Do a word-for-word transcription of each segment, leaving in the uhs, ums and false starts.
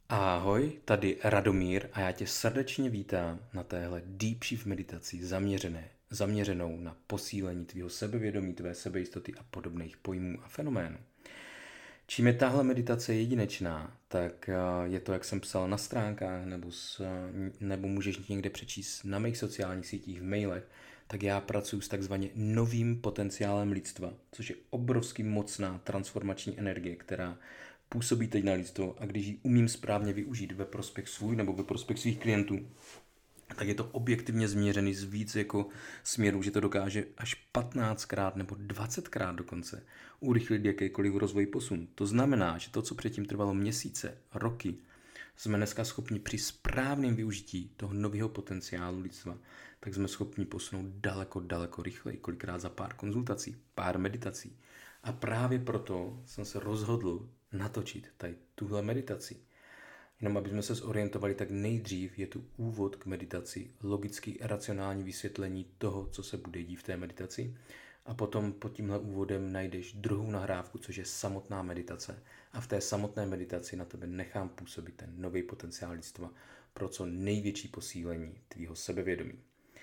Ahoj, tady Radomír a já tě srdečně vítám na téhle Deep Shift meditaci zaměřené, zaměřenou na posílení tvýho sebevědomí, tvé sebejistoty a podobných pojmů a fenoménů. Čím je tahle meditace jedinečná, tak je to, jak jsem psal na stránkách, nebo, s, nebo můžeš někde přečíst na mých sociálních sítích, v mailech, tak já pracuji s takzvaně novým potenciálem lidstva, což je obrovský mocná transformační energie, která působí teď na lidstvo a když ji umím správně využít ve prospěch svůj nebo ve prospěch svých klientů, tak je to objektivně změřený z víc jako směrů, že to dokáže až patnáctkrát nebo dvacetkrát dokonce urychlit jakýkoliv rozvoj posun. To znamená, že to, co předtím trvalo měsíce, roky, jsme dneska schopni při správném využití toho nového potenciálu lidstva, tak jsme schopni posunout daleko, daleko rychleji, kolikrát za pár konzultací, pár meditací. A právě proto jsem se rozhodl natočit tady tuhle meditaci. Jenom aby jsme se zorientovali, tak nejdřív je tu úvod k meditaci, logický racionální vysvětlení toho, co se bude dít v té meditaci. A potom pod tímhle úvodem najdeš druhou nahrávku, což je samotná meditace. A v té samotné meditaci na tebe nechám působit ten nový potenciál lidstva pro co největší posílení tvýho sebevědomí.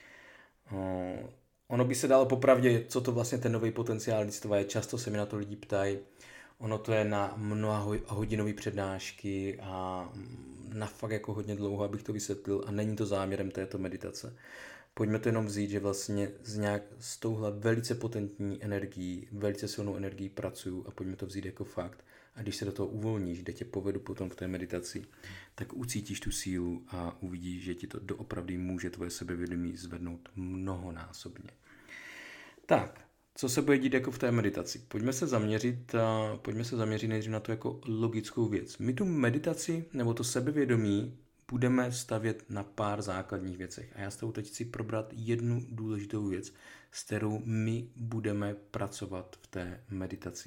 Ono by se dalo popravdě, co to vlastně ten nový potenciál lidstva je. Často se mi na to lidi ptají. Ono to je na mnoha hodinové přednášky a na fakt jako hodně dlouho, abych to vysvětlil a není to záměrem této meditace. Pojďme to jenom vzít, že vlastně s, nějak, s touhle velice potentní energií, velice silnou energií pracuju a pojďme to vzít jako fakt. A když se do toho uvolníš, kde tě povedu potom v té meditaci, tak ucítíš tu sílu a uvidíš, že ti to doopravdy může tvoje sebevědomí zvednout mnohonásobně. Tak, co se bude dít jako v té meditaci? Pojďme se zaměřit, a pojďme se zaměřit nejdřív na to jako logickou věc. My tu meditaci nebo to sebevědomí budeme stavět na pár základních věcech. A já s tou teď chci probrat jednu důležitou věc, s kterou my budeme pracovat v té meditaci.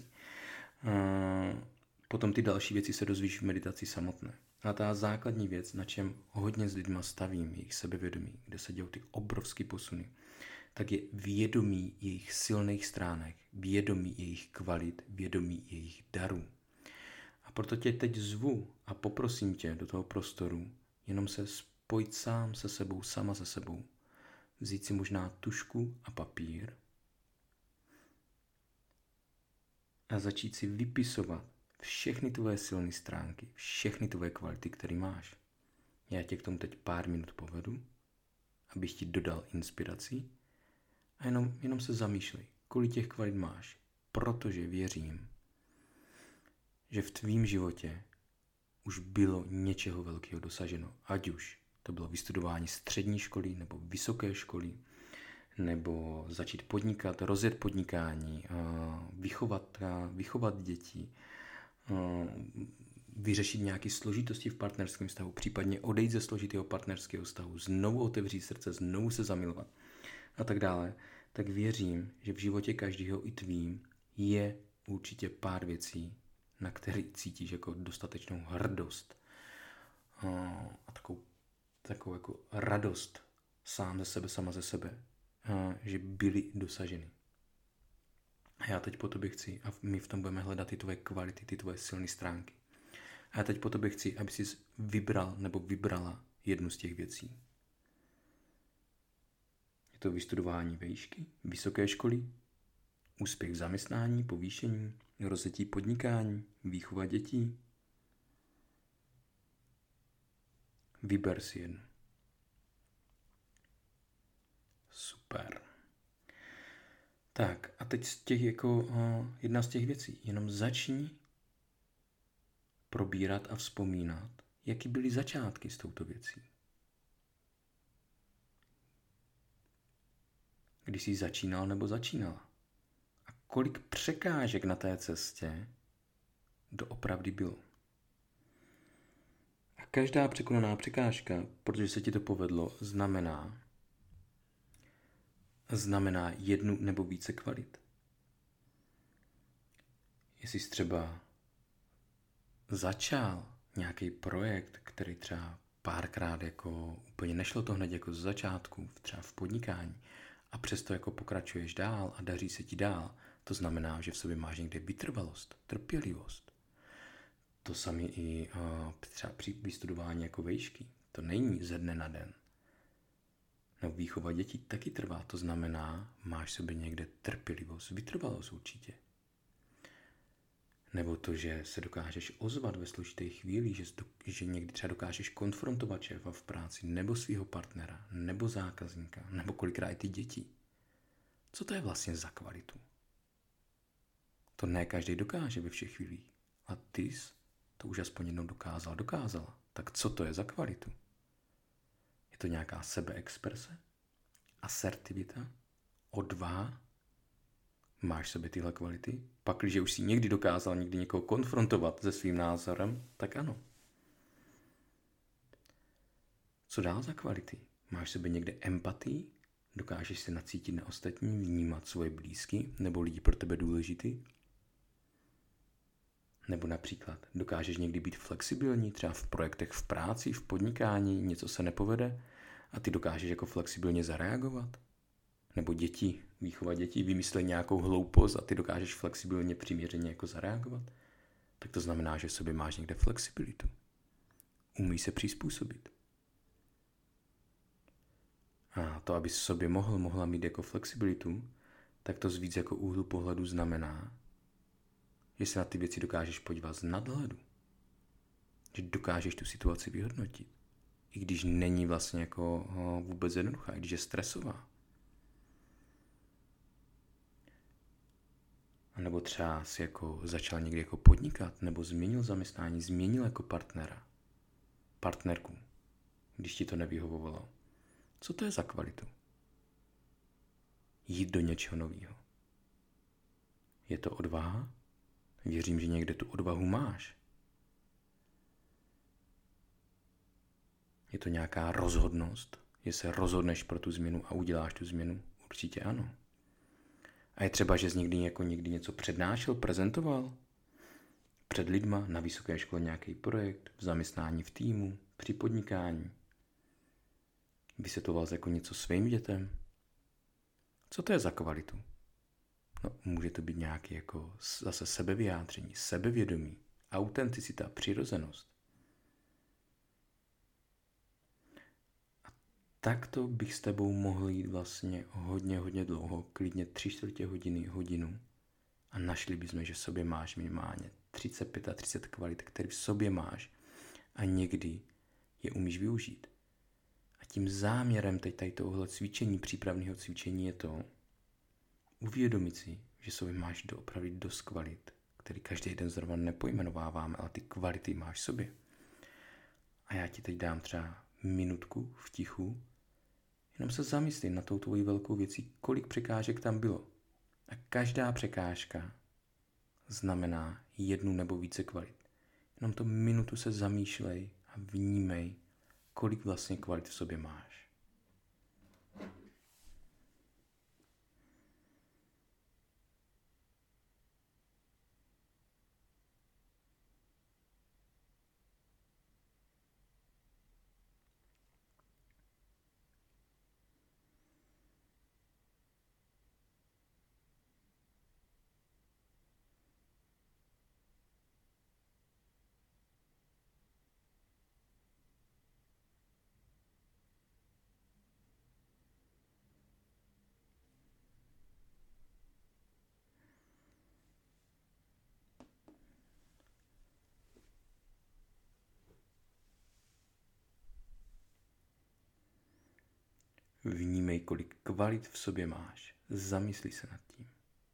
Potom ty další věci se dozvíš v meditaci samotné. A ta základní věc, na čem hodně s lidma stavím, jejich sebevědomí, kde se dějou ty obrovský posuny, tak je vědomí jejich silných stránek, vědomí jejich kvalit, vědomí jejich darů. A proto tě teď zvu a poprosím tě do toho prostoru, jenom se spojit sám se sebou, sama se sebou, vzít si možná tužku a papír a začít si vypisovat všechny tvoje silné stránky, všechny tvoje kvality, které máš. Já tě k tomu teď pár minut povedu, abych ti dodal inspiraci. A jenom, jenom se zamýšlej, kolik těch kvalit máš, protože věřím, že v tvým životě už bylo něčeho velkého dosaženo. Ať už to bylo vystudování střední školy nebo vysoké školy, nebo začít podnikat, rozjet podnikání, vychovat, vychovat děti, vyřešit nějaké složitosti v partnerském vztahu, případně odejít ze složitého partnerského vztahu, znovu otevřít srdce, znovu se zamilovat a tak dále, tak věřím, že v životě každého i tvým je určitě pár věcí, na které cítíš jako dostatečnou hrdost a takovou, takovou jako radost sám ze sebe, sama ze sebe, že byly dosaženy. A já teď po tobě chci, a my v tom budeme hledat ty tvoje kvality, ty tvoje silné stránky. A já teď po tobě chci, aby jsi vybral nebo vybrala jednu z těch věcí. Je to vystudování výšky, vysoké školy, úspěch v zaměstnání, povýšení, rozjetí podnikání, výchova dětí. Vyber si jednu. Super. Tak a teď z těch jako uh, jedna z těch věcí. Jenom začni probírat a vzpomínat, jaký byly začátky s touto věcí. Když jsi začínal nebo začínala. A kolik překážek na té cestě doopravdy bylo. A každá překonaná překážka, protože se ti to povedlo, znamená, znamená jednu nebo více kvalit. Jestli jsi třeba začal nějaký projekt, který třeba párkrát jako úplně nešlo to hned jako z začátku, třeba v podnikání, a přesto jako pokračuješ dál a daří se ti dál, to znamená, že v sobě máš někde vytrvalost, trpělivost. to samé i uh, třeba při vystudování jako vejšky. To není ze dne na den. Nebo výchova dětí taky trvá. To znamená, máš sobě někde trpělivost, vytrvalost určitě. Nebo to, že se dokážeš ozvat ve složité chvíli, že, že někdy třeba dokážeš konfrontovat šéfa v práci, nebo svého partnera, nebo zákazníka, nebo kolikrát i ty děti. Co to je vlastně za kvalitu? To ne každý dokáže ve všech chvílích. A ty jsi to už aspoň jednou dokázal, dokázala. Tak co to je za kvalitu? Je to nějaká sebeexprese? Asertivita? Odvaha? Máš v sobě tyhle kvality? Pak, když už jsi někdy dokázal někdy někoho konfrontovat se svým názorem, tak ano. Co dál za kvality? Máš v sobě někde empatii? Dokážeš se nacítit na ostatní, vnímat svoje blízky nebo lidi pro tebe důležitý? Nebo například dokážeš někdy být flexibilní, třeba v projektech v práci, v podnikání, něco se nepovede a ty dokážeš jako flexibilně zareagovat? Nebo děti, výchova dětí, vymyslej nějakou hloupost a ty dokážeš flexibilně, přiměřeně jako zareagovat? Tak to znamená, že v sobě máš někde flexibilitu. Umíš se přizpůsobit. A to, aby v sobě mohl, mohla mít jako flexibilitu, tak to z víc jako úhlu pohledu znamená, že se na ty věci dokážeš podívat z nadhledu. Že dokážeš tu situaci vyhodnotit. I když není vlastně jako vůbec jednoduchá, i když je stresová. A nebo třeba si jako začal někdy jako podnikat, nebo změnil zaměstnání, změnil jako partnera, partnerku, když ti to nevyhovovalo. Co to je za kvalitu? Jít do něčeho nového. Je to odvaha? Věřím, že někde tu odvahu máš. Je to nějaká rozhodnost, že se rozhodneš pro tu změnu a uděláš tu změnu? Určitě ano. A je třeba, že jsi někdy, jako někdy něco přednášel, prezentoval? Před lidma, na vysoké škole nějaký projekt, v zaměstnání v týmu, při podnikání. Vysvětloval jsi jako něco svým dětem? Co to je za kvalitu? No, může to být nějaký jako zase sebevyjádření, sebevědomí, autenticita, přirozenost. A takto bych s tebou mohl jít vlastně hodně, hodně dlouho, klidně tři čtvrtě hodiny, hodinu a našli bychom, že v sobě máš minimálně třicet pět a třicet kvalit, které v sobě máš a někdy je umíš využít. A tím záměrem teď tady tohohle cvičení, přípravného cvičení je to, uvědomit si, že sobě máš doopravdy dost kvalit, který každý den zrovna nepojmenováváme, ale ty kvality máš v sobě. A já ti teď dám třeba minutku v tichu, jenom se zamysli na tou tvojí velkou věcí, kolik překážek tam bylo. A každá překážka znamená jednu nebo více kvalit. Jenom to minutu se zamýšlej a vnímej, kolik vlastně kvalit v sobě máš. Vnímej, kolik kvalit v sobě máš. Zamysli se nad tím.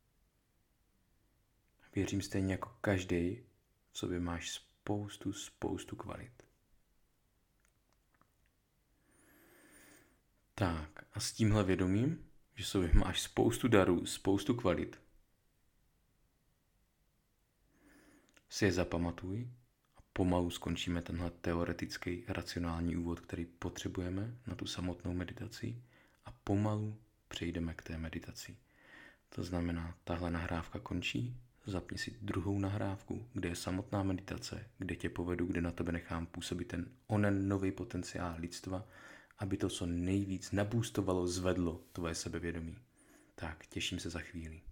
Věřím stejně jako každý, v sobě máš spoustu, spoustu kvalit. Tak a s tímhle vědomím, že v sobě máš spoustu darů, spoustu kvalit, si je zapamatuj a pomalu skončíme tenhle teoretický racionální úvod, který potřebujeme na tu samotnou meditaci a pomalu přejdeme k té meditaci. To znamená, tahle nahrávka končí, zapni si druhou nahrávku, kde je samotná meditace, kde tě povedu, kde na tebe nechám působit ten onen nový potenciál lidstva, aby to co nejvíc nabůstovalo, zvedlo tvoje sebevědomí. Tak, těším se za chvíli.